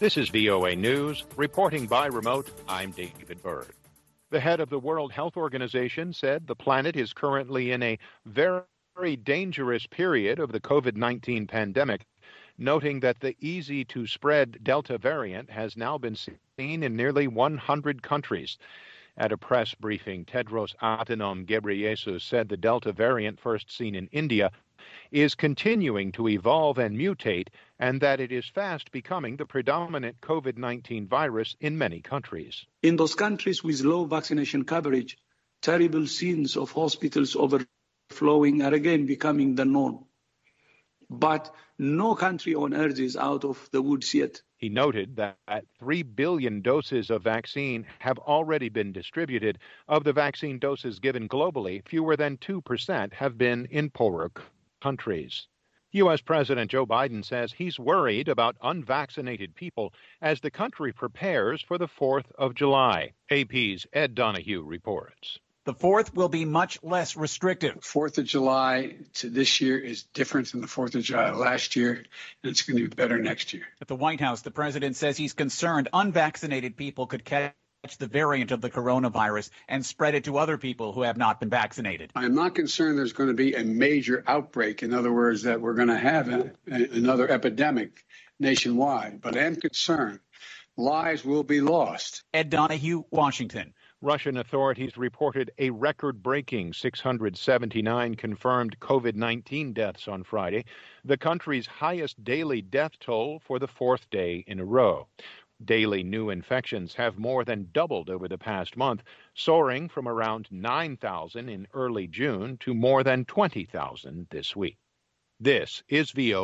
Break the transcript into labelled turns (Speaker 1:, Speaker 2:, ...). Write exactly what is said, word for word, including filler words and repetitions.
Speaker 1: This is V O A News. Reporting by remote, I'm David Byrd. The head of the World Health Organization said the planet is currently in a very dangerous period of the COVID nineteen pandemic, noting that the easy-to-spread Delta variant has now been seen in nearly one hundred countries. At a press briefing, Tedros Adhanom Ghebreyesus said the Delta variant, first seen in India, is continuing to evolve and mutate, and that it is fast becoming the predominant COVID nineteen virus in many countries.
Speaker 2: In those countries with low vaccination coverage, terrible scenes of hospitals overflowing are again becoming the norm. But no country on earth is out of the woods yet.
Speaker 1: He noted that three billion doses of vaccine have already been distributed. Of the vaccine doses given globally, fewer than two percent have been in poorer countries. U S. President Joe Biden says he's worried about unvaccinated people as the country prepares for the fourth of July. A P's Ed Donahue reports.
Speaker 3: The fourth will be much less restrictive.
Speaker 4: fourth of July to this year is different than the fourth of July last year, and it's going to be better next year.
Speaker 3: At the White House, the president says he's concerned unvaccinated people could catch the variant of the coronavirus and spread it to other people who have not been vaccinated.
Speaker 4: I'm not concerned there's going to be a major outbreak. In other words, that we're going to have a, a, another epidemic nationwide, but I am concerned lives will be lost.
Speaker 3: Ed Donahue, Washington.
Speaker 1: Russian authorities reported a record-breaking six hundred seventy-nine confirmed COVID nineteen deaths on Friday, the country's highest daily death toll for the fourth day in a row. Daily new infections have more than doubled over the past month, soaring from around nine thousand in early June to more than twenty thousand this week. This is V O A.